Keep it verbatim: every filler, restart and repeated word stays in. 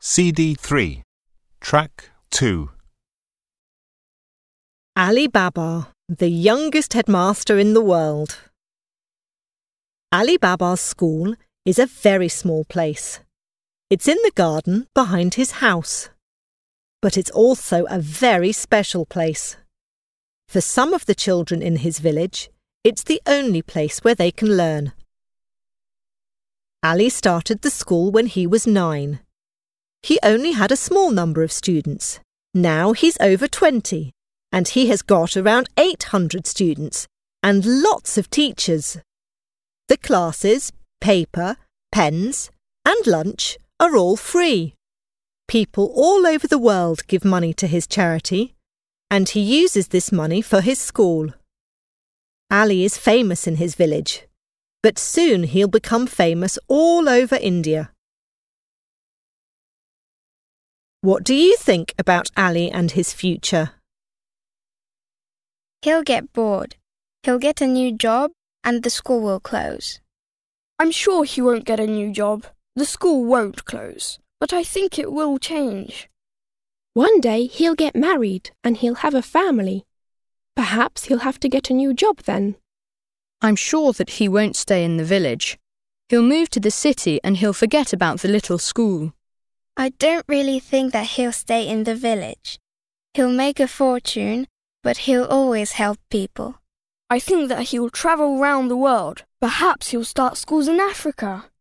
C D three, Track two. Ali Baba, the youngest headmaster in the world. Ali Baba's school is a very small place. It's in the garden behind his house. But it's also a very special place. For some of the children in his village, it's the only place where they can learn. Ali started the school when he was nine. He only had a small number of students. Now he's over twenty, and he has got around eight hundred students and lots of teachers. The classes, paper, pens, and lunch are all free. People all over the world give money to his charity, and he uses this money for his school. Ali is famous in his village, but soon he'll become famous all over India. What do you think about Ali and his future? He'll get bored. He'll get a new job and the school will close. I'm sure he won't get a new job. The school won't close, but I think it will change. One day he'll get married and he'll have a family. Perhaps he'll have to get a new job then. I'm sure that he won't stay in the village. He'll move to the city and he'll forget about the little school. I don't really think that he'll stay in the village. He'll make a fortune, but he'll always help people. I think that he'll travel round the world. Perhaps he'll start schools in Africa.